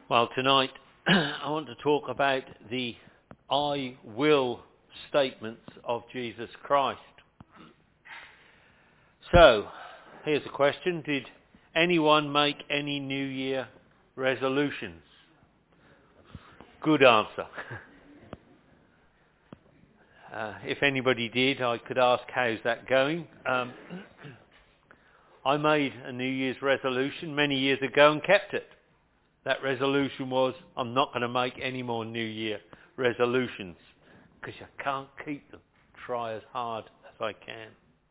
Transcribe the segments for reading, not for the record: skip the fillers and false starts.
Well, tonight I want to talk about the I will statements of Jesus Christ. So, here's a question. Did anyone make any New Year resolutions? Good answer. If anybody did, I could ask, how's that going? I made a New Year's resolution many years ago and kept it. That resolution was, I'm not going to make any more New Year resolutions because you can't keep them. Try as hard as I can.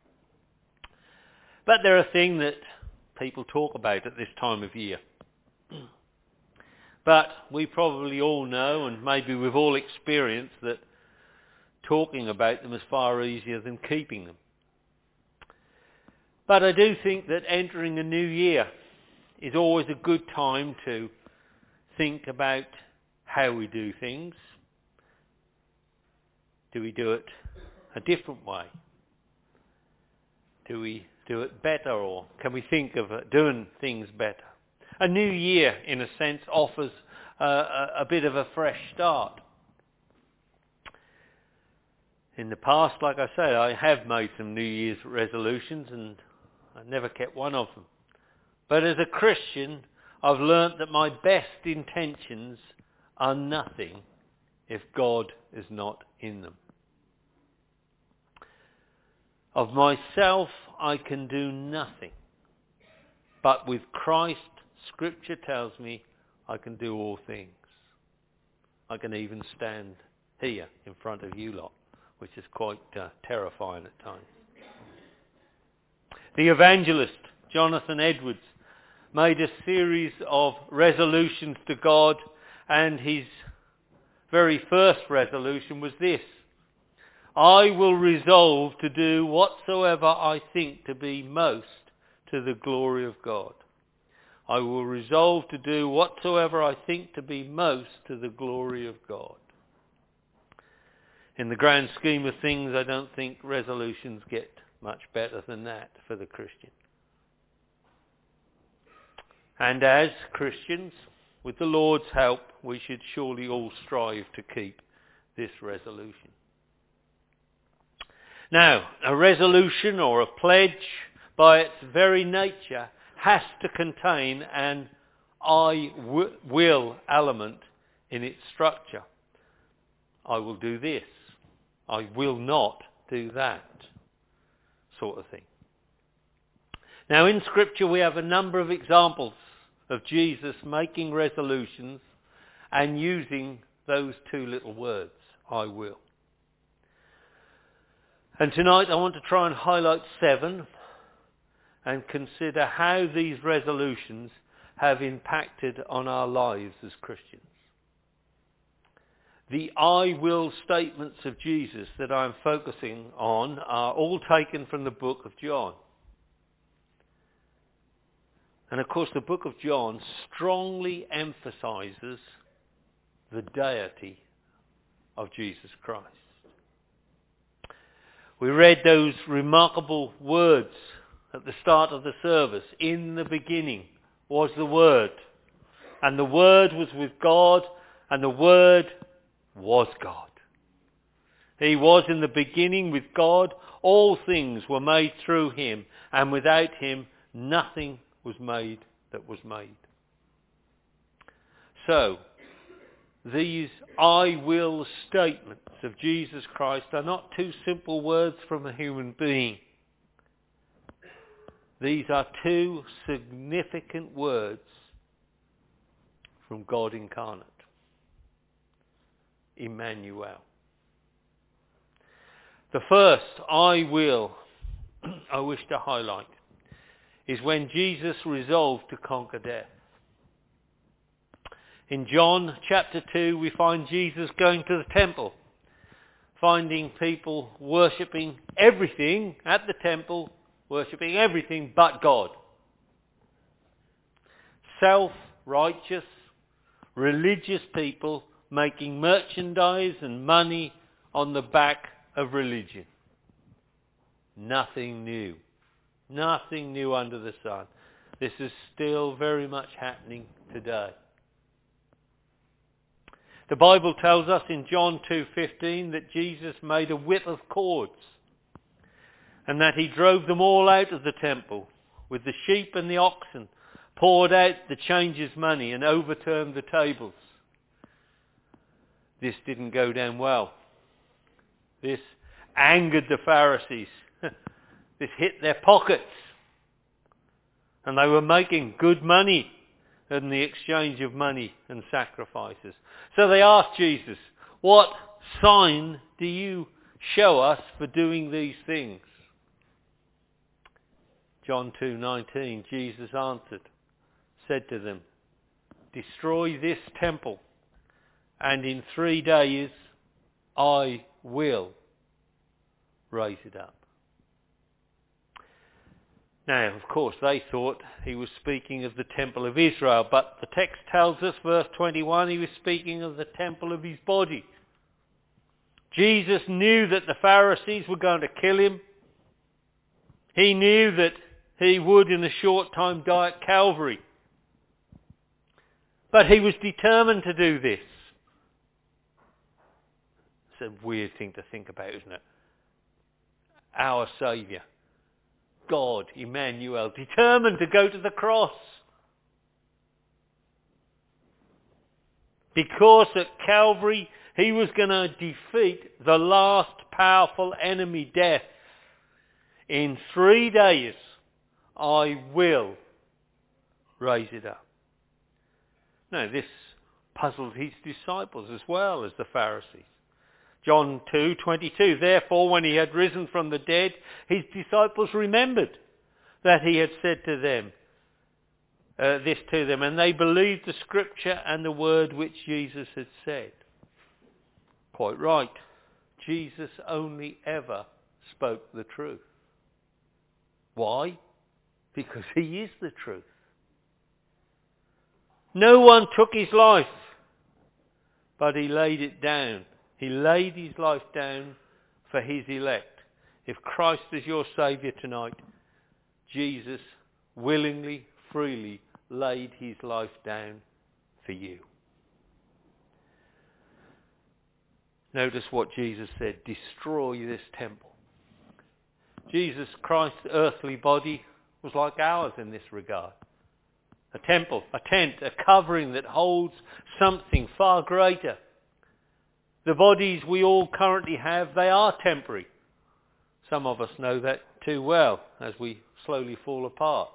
But they're a thing that people talk about at this time of year. But we probably all know, and maybe we've all experienced, that talking about them is far easier than keeping them. But I do think that entering a new year is always a good time to think about how we do things. Do we do it a different way? Do we do it better, or can we think of doing things better? A new year, in a sense, offers a bit of a fresh start. In the past, like I say, I have made some New Year's resolutions and I never kept one of them. But as a Christian, I've learnt that my best intentions are nothing if God is not in them. Of myself, I can do nothing. But with Christ, Scripture tells me I can do all things. I can even stand here in front of you lot, which is quite terrifying at times. The evangelist, Jonathan Edwards, made a series of resolutions to God, and his very first resolution was this: I will resolve to do whatsoever I think to be most to the glory of God. I will resolve to do whatsoever I think to be most to the glory of God. In the grand scheme of things, I don't think resolutions get much better than that for the Christian. And as Christians, with the Lord's help, we should surely all strive to keep this resolution. Now, a resolution or a pledge, by its very nature, has to contain an I will element in its structure. I will do this. I will not do that, sort of thing. Now, in Scripture we have a number of examples of Jesus making resolutions and using those two little words, I will. And tonight I want to try and highlight 7 and consider how these resolutions have impacted on our lives as Christians. The I will statements of Jesus that I'm focusing on are all taken from the book of John. And of course the book of John strongly emphasizes the deity of Jesus Christ. We read those remarkable words at the start of the service. In the beginning was the Word, and the Word was with God, and the Word was God. He was in the beginning with God. All things were made through him, and without him nothing was made that was made. So, these I will statements of Jesus Christ are not two simple words from a human being. These are two significant words from God incarnate, Emmanuel. The first I will I wish to highlight is when Jesus resolved to conquer death. In John chapter 2 we find Jesus going to the temple, finding people worshipping everything at the temple, worshipping everything but God. Self-righteous, religious people making merchandise and money on the back of religion. Nothing new. Nothing new under the sun. This is still very much happening today. The Bible tells us in John 2:15 that Jesus made a whip of cords and that he drove them all out of the temple with the sheep and the oxen, poured out the changers' money and overturned the tables. This didn't go down well. This angered the Pharisees. This hit their pockets. And they were making good money in the exchange of money and sacrifices. So they asked Jesus, "What sign do you show us for doing these things?" John 2:19, Jesus answered, said to them, "Destroy this temple, and in 3 days I will raise it up." Now, of course, they thought he was speaking of the temple of Israel, but the text tells us, verse 21, he was speaking of the temple of his body. Jesus knew that the Pharisees were going to kill him. He knew that he would in a short time die at Calvary. But he was determined to do this. It's a weird thing to think about, isn't it? Our Saviour, God, Emmanuel, determined to go to the cross. Because at Calvary he was going to defeat the last powerful enemy, death. In 3 days I will raise it up. Now this puzzled his disciples as well as the Pharisees. John 2:22, therefore when he had risen from the dead, his disciples remembered that he had said to them, this to them, and they believed the scripture and the word which Jesus had said. Quite right. Jesus only ever spoke the truth. Why? Because he is the truth. No one took his life, but he laid it down. He laid his life down for his elect. If Christ is your Saviour tonight, Jesus willingly, freely laid his life down for you. Notice what Jesus said, destroy this temple. Jesus Christ's earthly body was like ours in this regard. A temple, a tent, a covering that holds something far greater. The bodies we all currently have, they are temporary. Some of us know that too well as we slowly fall apart.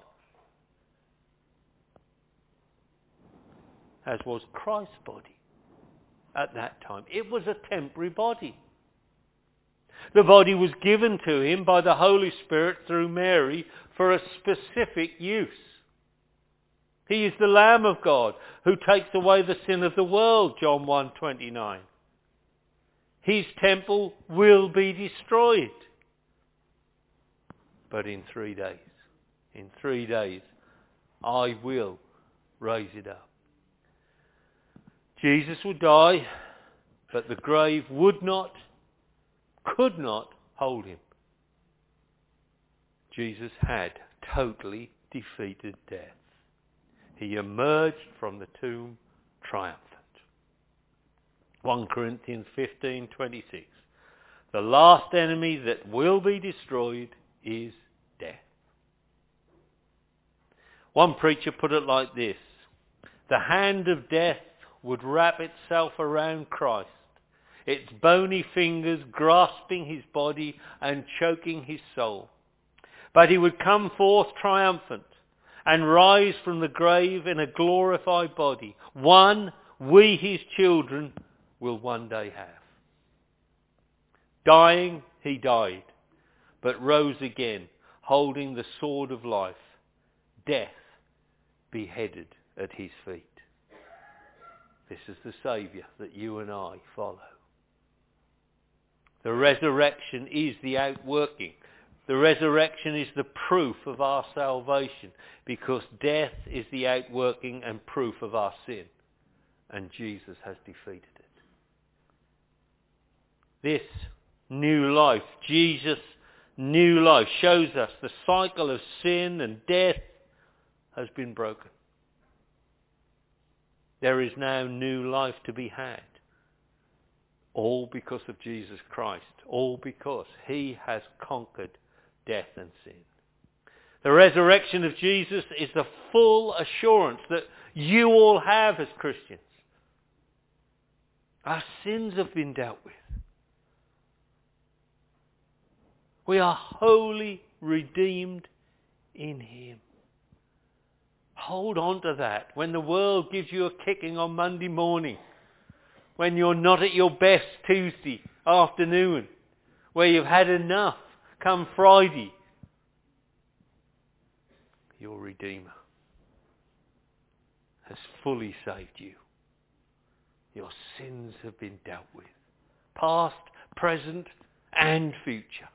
As was Christ's body at that time. It was a temporary body. The body was given to him by the Holy Spirit through Mary for a specific use. He is the Lamb of God who takes away the sin of the world, John 1:29. His temple will be destroyed. But in 3 days, I will raise it up. Jesus would die, but the grave could not hold him. Jesus had totally defeated death. He emerged from the tomb triumphant. 1 Corinthians 15:26. The last enemy that will be destroyed is death. One preacher put it like this: the hand of death would wrap itself around Christ, its bony fingers grasping his body and choking his soul. But he would come forth triumphant and rise from the grave in a glorified body, one we, his children, will one day have. Dying, he died, but rose again, holding the sword of life, death beheaded at his feet. This is the Saviour that you and I follow. The resurrection is the outworking. The resurrection is the proof of our salvation, because death is the outworking and proof of our sin, and Jesus has defeated it. This new life, Jesus' new life, shows us the cycle of sin and death has been broken. There is now new life to be had. All because of Jesus Christ. All because he has conquered death and sin. The resurrection of Jesus is the full assurance that you all have as Christians. Our sins have been dealt with. We are wholly redeemed in him. Hold on to that. When the world gives you a kicking on Monday morning, when you're not at your best Tuesday afternoon, where you've had enough come Friday, your Redeemer has fully saved you. Your sins have been dealt with, past, present, and future.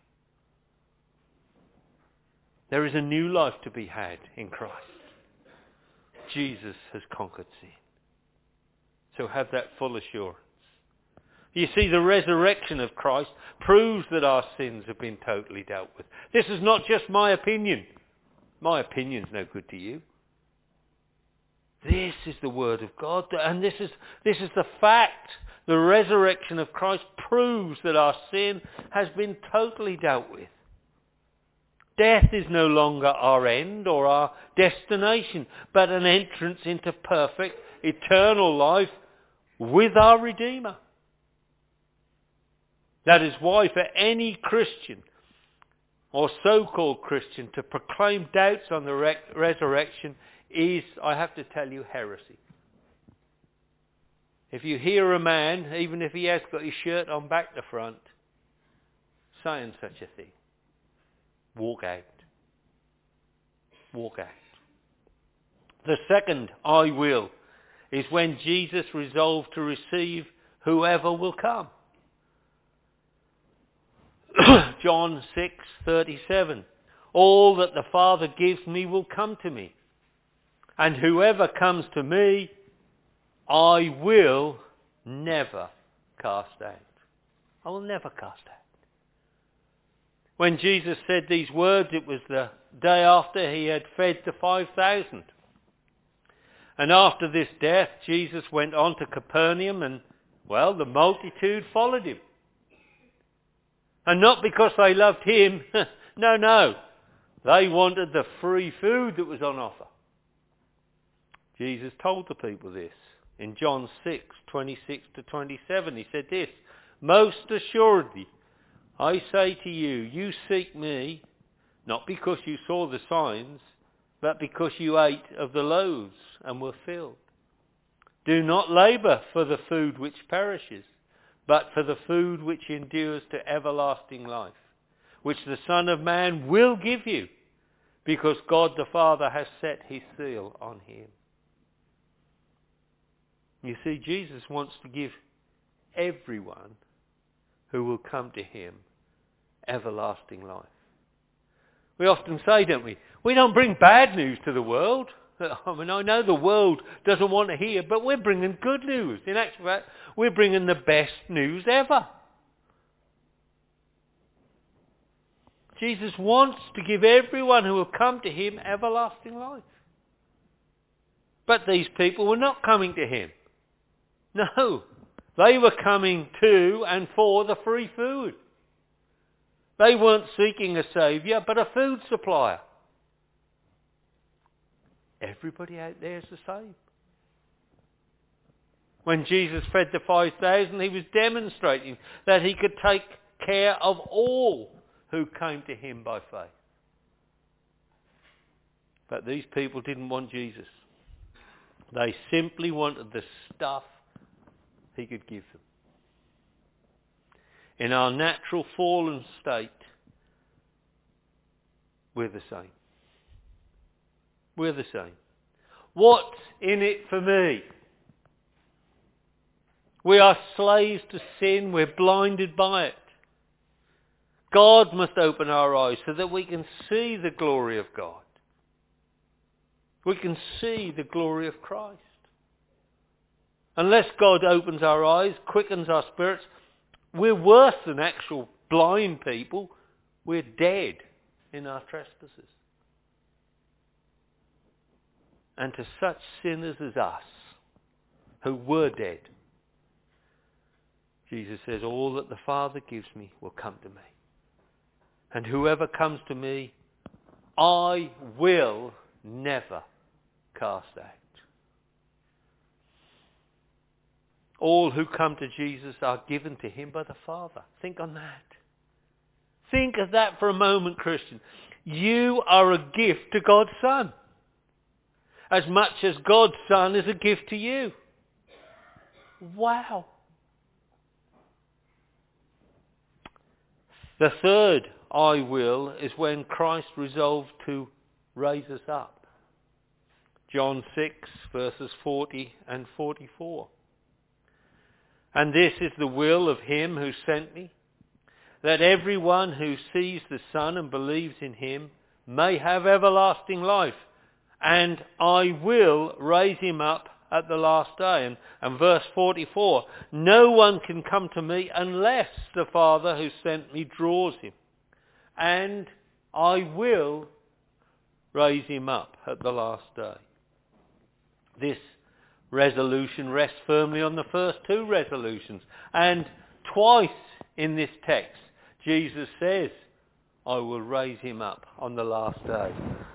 There is a new life to be had in Christ. Jesus has conquered sin. So have that full assurance. You see, the resurrection of Christ proves that our sins have been totally dealt with. This is not just my opinion. My opinion's no good to you. This is the Word of God, and this is the fact. The resurrection of Christ proves that our sin has been totally dealt with. Death is no longer our end or our destination, but an entrance into perfect, eternal life with our Redeemer. That is why for any Christian, or so-called Christian, to proclaim doubts on the resurrection is, I have to tell you, heresy. If you hear a man, even if he has got his shirt on back to front, saying such a thing, walk out. Walk out. The second, I will, is when Jesus resolved to receive whoever will come. John 6:37. All that the Father gives me will come to me. And whoever comes to me, I will never cast out. I will never cast out. When Jesus said these words, it was the day after he had fed the 5,000. And after this death, Jesus went on to Capernaum and, well, the multitude followed him. And not because they loved him. No. They wanted the free food that was on offer. Jesus told the people this. In John 6:26-27, he said this, most assuredly, I say to you, you seek me, not because you saw the signs, but because you ate of the loaves and were filled. Do not labour for the food which perishes, but for the food which endures to everlasting life, which the Son of Man will give you, because God the Father has set his seal on him. You see, Jesus wants to give everyone who will come to him everlasting life. We often say, don't we, we don't bring bad news to the world. I mean, I know the world doesn't want to hear, but we're bringing good news. In actual fact, we're bringing the best news ever. Jesus wants to give everyone who will come to him everlasting life. But these people were not coming to him. No, they were coming to and for the free food. They weren't seeking a saviour, but a food supplier. Everybody out there is the same. When Jesus fed the 5,000, he was demonstrating that he could take care of all who came to him by faith. But these people didn't want Jesus. They simply wanted the stuff he could give them. In our natural fallen state, we're the same. We're the same. What's in it for me? We are slaves to sin. We're blinded by it. God must open our eyes so that we can see the glory of God. We can see the glory of Christ. Unless God opens our eyes, quickens our spirits, we're worse than actual blind people. We're dead in our trespasses. And to such sinners as us, who were dead, Jesus says, all that the Father gives me will come to me. And whoever comes to me, I will never cast out. All who come to Jesus are given to him by the Father. Think on that. Think of that for a moment, Christian. You are a gift to God's Son, as much as God's Son is a gift to you. Wow. The third I will is when Christ resolved to raise us up. John 6 verses 40 and 44. And this is the will of him who sent me, that everyone who sees the Son and believes in him may have everlasting life, and I will raise him up at the last day. And verse 44, no one can come to me unless the Father who sent me draws him, and I will raise him up at the last day. This resolution rests firmly on the first two resolutions. And twice in this text, Jesus says, I will raise him up on the last day.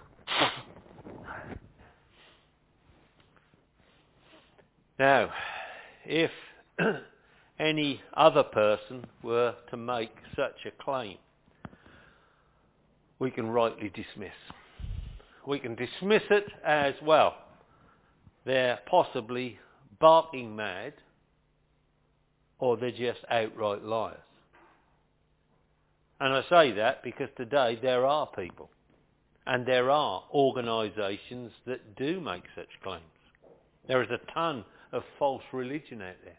Now, if any other person were to make such a claim, we can rightly dismiss. We can dismiss it as, well, they're possibly barking mad, or they're just outright liars. And I say that because today there are people and there are organisations that do make such claims. There is a ton of false religion out there.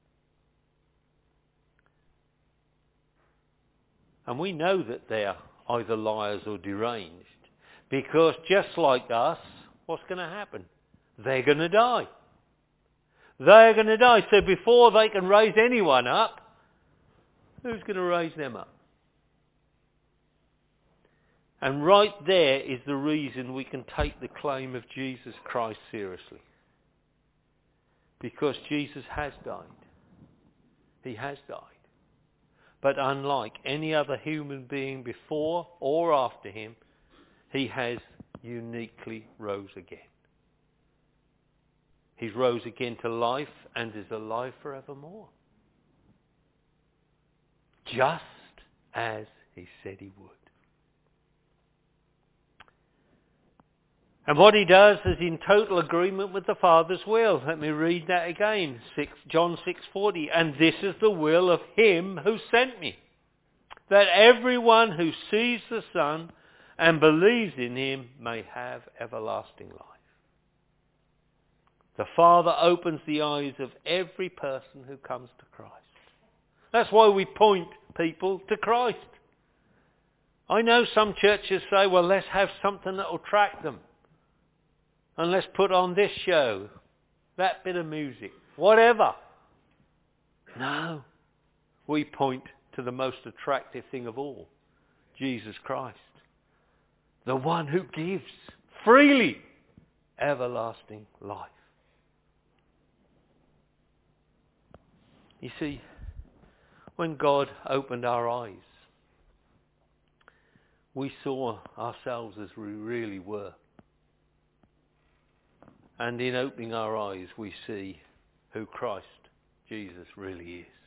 And we know that they're either liars or deranged, because just like us, what's going to happen? They're going to die. They're going to die. So before they can raise anyone up, who's going to raise them up? And right there is the reason we can take the claim of Jesus Christ seriously. Because Jesus has died. He has died. But unlike any other human being before or after him, he has uniquely rose again. He rose again to life and is alive forevermore. Just as he said he would. And what he does is in total agreement with the Father's will. Let me read that again. John 6:40. And this is the will of him who sent me, that everyone who sees the Son and believes in him may have everlasting life. The Father opens the eyes of every person who comes to Christ. That's why we point people to Christ. I know some churches say, well, let's have something that will attract them. And let's put on this show, that bit of music, whatever. No. We point to the most attractive thing of all, Jesus Christ. The one who gives freely everlasting life. You see, when God opened our eyes, we saw ourselves as we really were. And in opening our eyes, we see who Christ Jesus really is.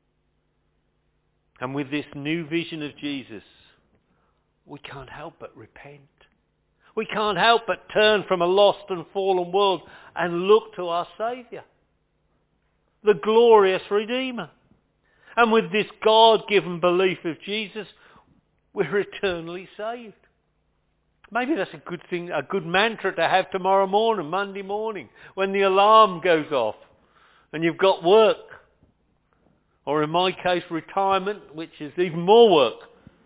And with this new vision of Jesus, we can't help but repent. We can't help but turn from a lost and fallen world and look to our Saviour, the glorious Redeemer. And with this God-given belief of Jesus, we're eternally saved. Maybe that's a good thing, a good mantra to have tomorrow morning, Monday morning, when the alarm goes off and you've got work. Or in my case, retirement, which is even more work.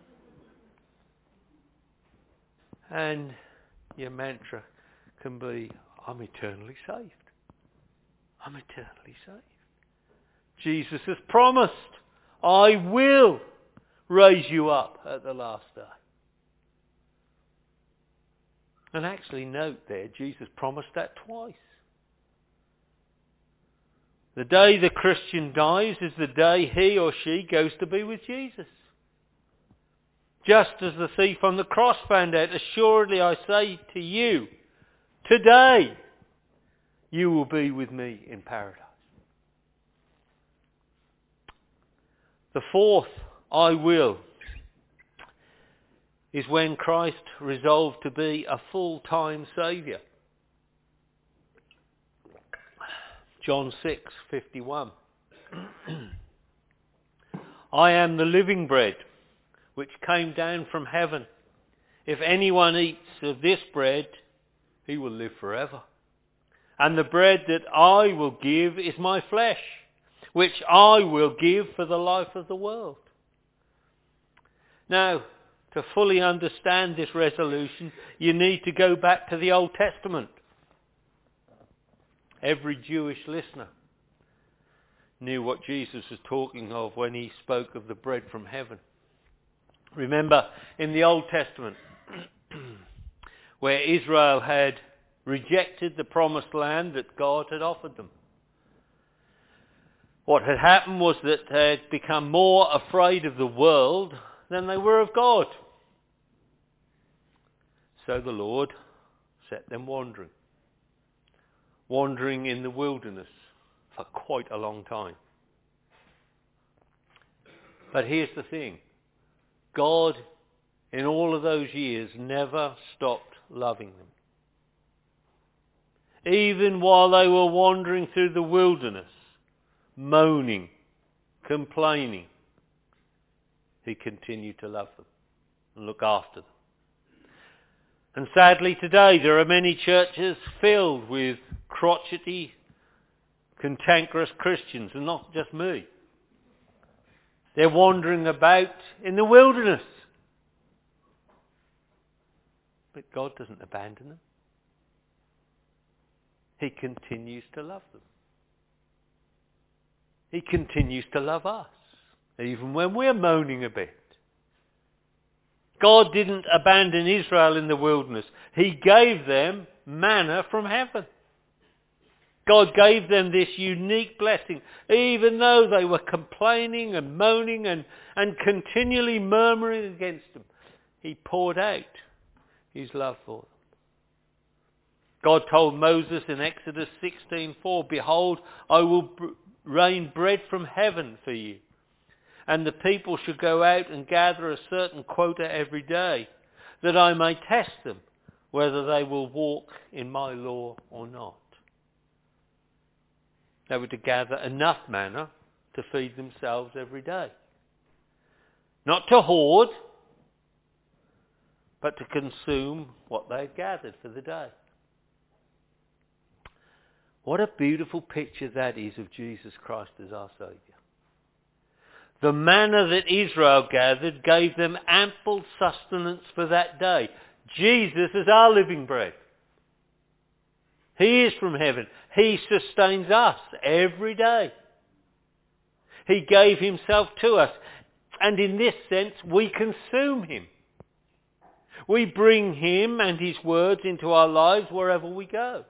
And your mantra can be, I'm eternally saved. I'm eternally saved. Jesus has promised, I will raise you up at the last day. And actually note there, Jesus promised that twice. The day the Christian dies is the day he or she goes to be with Jesus. Just as the thief on the cross found out, assuredly I say to you, today you will be with me in paradise. The fourth, I will, is when Christ resolved to be a full-time Saviour. John 6:51. I am the living bread which came down from heaven. If anyone eats of this bread, he will live forever. And the bread that I will give is my flesh, which I will give for the life of the world. Now, to fully understand this resolution, you need to go back to the Old Testament. Every Jewish listener knew what Jesus was talking of when he spoke of the bread from heaven. Remember, in the Old Testament, where Israel had rejected the promised land that God had offered them, what had happened was that they had become more afraid of the world than they were of God. So the Lord set them wandering in the wilderness for quite a long time. But here's the thing. God, in all of those years, never stopped loving them. Even while they were wandering through the wilderness, moaning, complaining, he continued to love them and look after them. And sadly today there are many churches filled with crotchety, cantankerous Christians, and not just me. They're wandering about in the wilderness. But God doesn't abandon them. He continues to love them. He continues to love us, even when we're moaning a bit. God didn't abandon Israel in the wilderness. He gave them manna from heaven. God gave them this unique blessing, even though they were complaining and moaning and continually murmuring against him. He poured out his love for them. God told Moses in Exodus 16:4, behold, I will rain bread from heaven for you, and the people should go out and gather a certain quota every day, that I may test them whether they will walk in my law or not. They were to gather enough manna to feed themselves every day. Not to hoard, but to consume what they had gathered for the day. What a beautiful picture that is of Jesus Christ as our Saviour. The manna that Israel gathered gave them ample sustenance for that day. Jesus is our living bread. He is from heaven. He sustains us every day. He gave himself to us. And in this sense, we consume him. We bring him and his words into our lives wherever we go.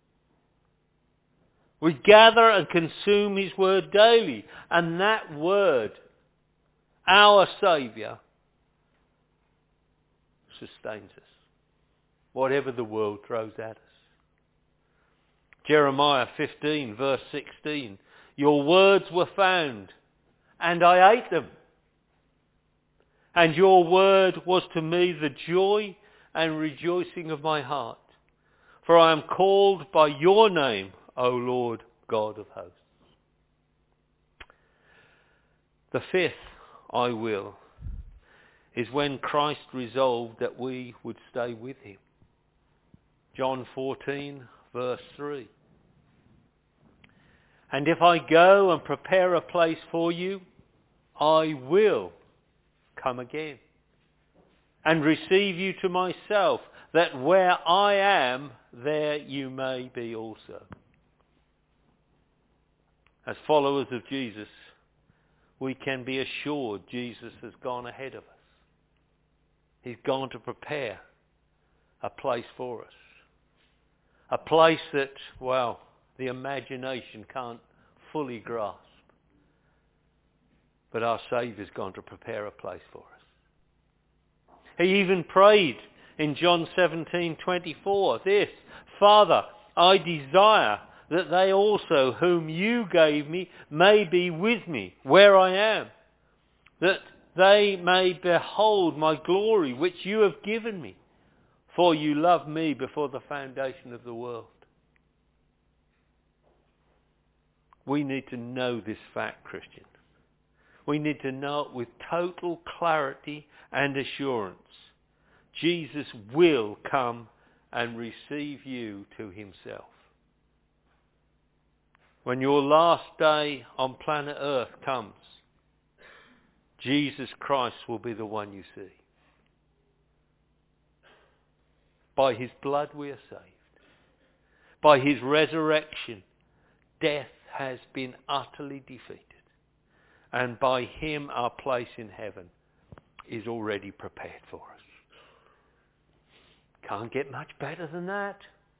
We gather and consume his word daily. And that word, our Saviour, sustains us, whatever the world throws at us. Jeremiah 15 verse 16, your words were found, and I ate them. And your word was to me the joy and rejoicing of my heart. For I am called by your name, O Lord God of hosts. The fifth, I will, is when Christ resolved that we would stay with him. John 14 verse 3. And if I go and prepare a place for you, I will come again and receive you to myself, that where I am, there you may be also. As followers of Jesus, we can be assured Jesus has gone ahead of us. He's gone to prepare a place for us. A place that, well, the imagination can't fully grasp. But our Saviour's gone to prepare a place for us. He even prayed in John 17:24 this, Father, I desire that they also whom you gave me may be with me where I am, that they may behold my glory which you have given me, for you loved me before the foundation of the world. We need to know this fact, Christian. We need to know it with total clarity and assurance. Jesus will come and receive you to himself. When your last day on planet Earth comes, Jesus Christ will be the one you see. By his blood we are saved. By his resurrection, death has been utterly defeated. And by him our place in heaven is already prepared for us. Can't get much better than that.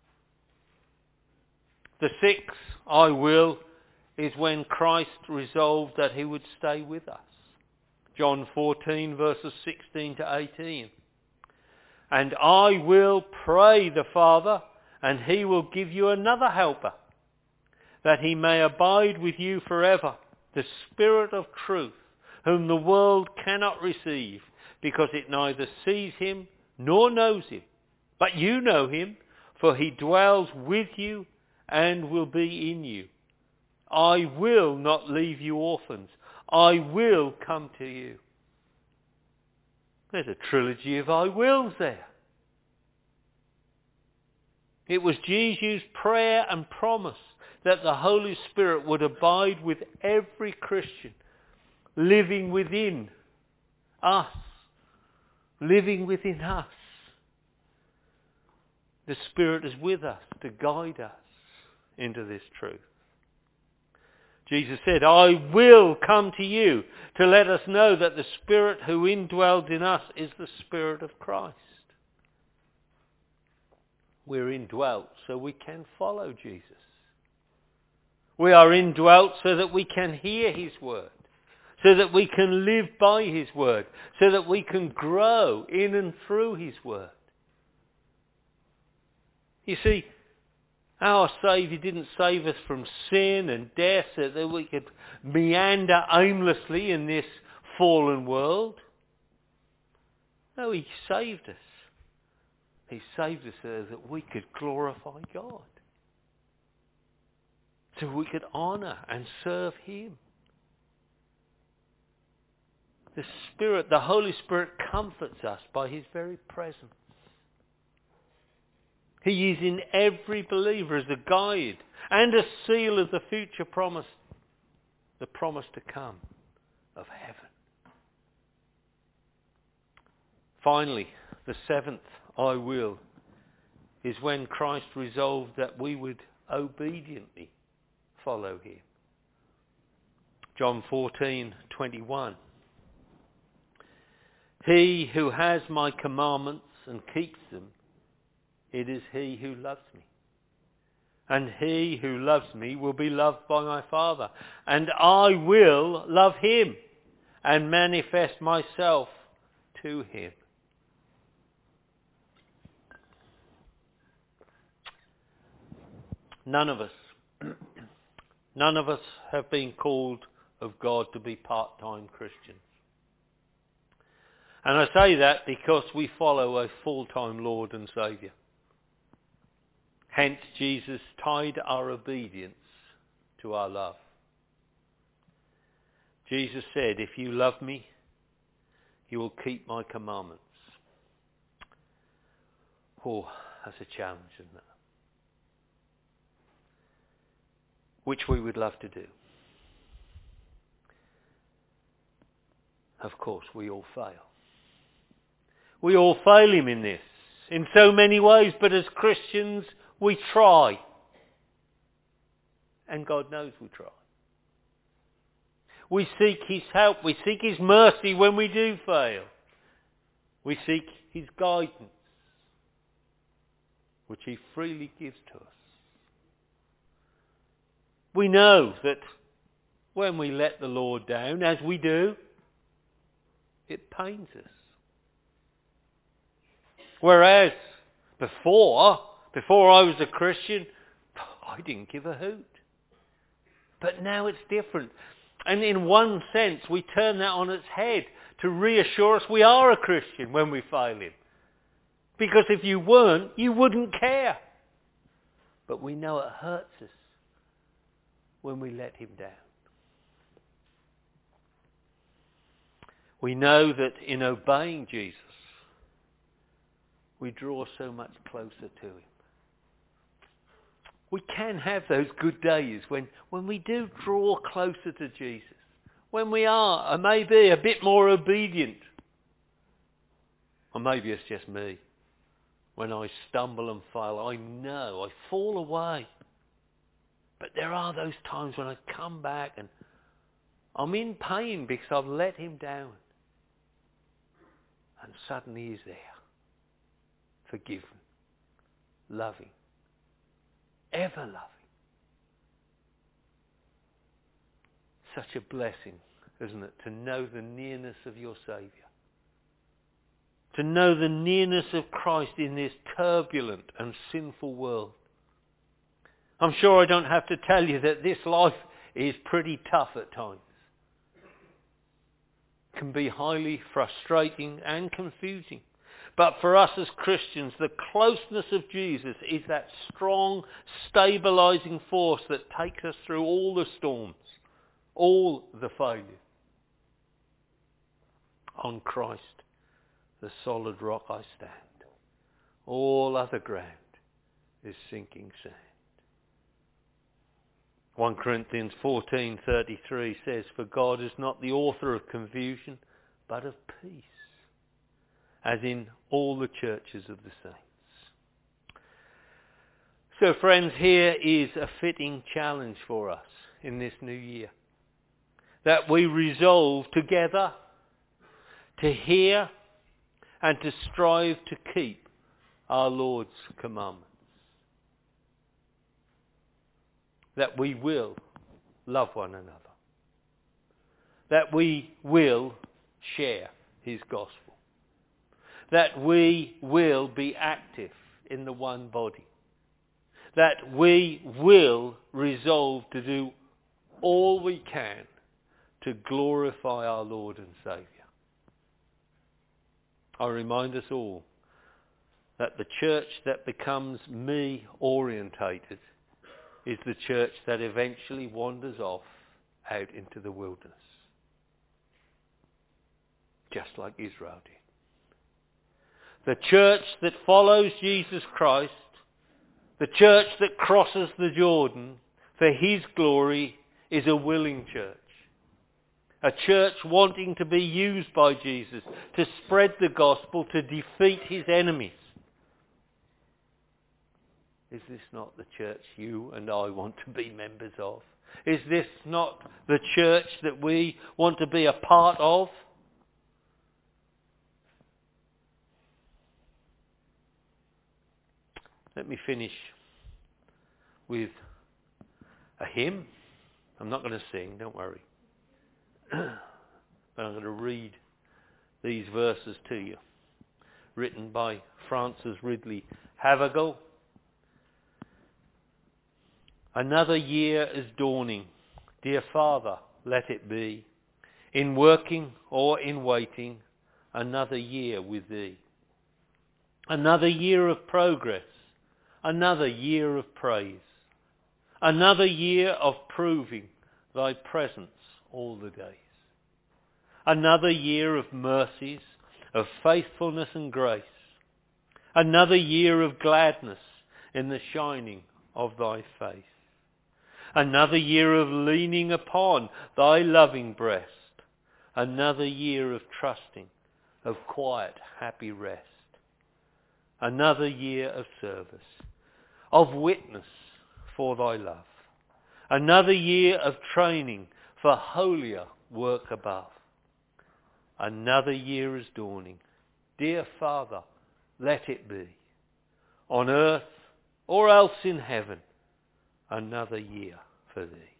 The sixth, I will, is when Christ resolved that he would stay with us. John 14 verses 16 to 18. And I will pray the Father, and he will give you another helper, that he may abide with you forever, the Spirit of truth, whom the world cannot receive, because it neither sees him nor knows him. But you know him, for he dwells with you and will be in you. I will not leave you orphans. I will come to you. There's a trilogy of I wills there. It was Jesus' prayer and promise that the Holy Spirit would abide with every Christian, living within us. Living within us. The Spirit is with us to guide us into this truth. Jesus said, I will come to you, to let us know that the Spirit who indwells in us is the Spirit of Christ. We're indwelt so we can follow Jesus. We are indwelt so that we can hear his word, so that we can live by his word, so that we can grow in and through his word. You see, our Saviour didn't save us from sin and death so that we could meander aimlessly in this fallen world. No, he saved us. He saved us so that we could glorify God. So we could honour and serve him. The Spirit, the Holy Spirit comforts us by his very presence. He is in every believer as a guide and a seal of the future promise, the promise to come of heaven. Finally, the seventh I will is when Christ resolved that we would obediently follow him. John 14:21. He who has my commandments and keeps them, it is he who loves me. And he who loves me will be loved by my Father. And I will love him and manifest myself to him. None of us have been called of God to be part-time Christians. And I say that because we follow a full-time Lord and Saviour. Hence Jesus tied our obedience to our love. Jesus said, if you love me, you will keep my commandments. Oh, that's a challenge, isn't it? Which we would love to do. Of course, we all fail. We all fail him in this, in so many ways, but as Christians, we try. And God knows we try. We seek his help. We seek his mercy when we do fail. We seek his guidance, which he freely gives to us. We know that when we let the Lord down, as we do, it pains us. Whereas before I was a Christian, I didn't give a hoot. But now it's different. And in one sense, we turn that on its head to reassure us we are a Christian when we fail Him. Because if you weren't, you wouldn't care. But we know it hurts us when we let Him down. We know that in obeying Jesus, we draw so much closer to Him. We can have those good days when we do draw closer to Jesus. When we are, maybe, a bit more obedient. Or maybe it's just me. When I stumble and fail, I know, I fall away. But there are those times when I come back and I'm in pain because I've let Him down. And suddenly He's there. Forgiven. Loving. Ever loving. Such a blessing, isn't it, to know the nearness of your Saviour. To know the nearness of Christ in this turbulent and sinful world. I'm sure I don't have to tell you that this life is pretty tough at times. It can be highly frustrating and confusing. But for us as Christians, the closeness of Jesus is that strong, stabilising force that takes us through all the storms, all the failures. On Christ, the solid rock I stand. All other ground is sinking sand. 1 Corinthians 14:33 says, "For God is not the author of confusion, but of peace, as in all the churches of the saints." So friends, here is a fitting challenge for us in this new year. That we resolve together to hear and to strive to keep our Lord's commandments. That we will love one another. That we will share His gospel. That we will be active in the one body. That we will resolve to do all we can to glorify our Lord and Saviour. I remind us all that the church that becomes me-orientated is the church that eventually wanders off out into the wilderness. Just like Israel did. The church that follows Jesus Christ, the church that crosses the Jordan for His glory, is a willing church. A church wanting to be used by Jesus to spread the gospel, to defeat His enemies. Is this not the church you and I want to be members of? Is this not the church that we want to be a part of? Let me finish with a hymn. I'm not going to sing, don't worry. But I'm going to read these verses to you. Written by Francis Ridley Havergal. Another year is dawning. Dear Father, let it be. In working or in waiting, another year with Thee. Another year of progress. Another year of praise. Another year of proving Thy presence all the days. Another year of mercies, of faithfulness and grace. Another year of gladness in the shining of Thy face. Another year of leaning upon Thy loving breast. Another year of trusting, of quiet, happy rest. Another year of service, of witness for Thy love. Another year of training for holier work above. Another year is dawning. Dear Father, let it be. On earth or else in heaven, another year for Thee.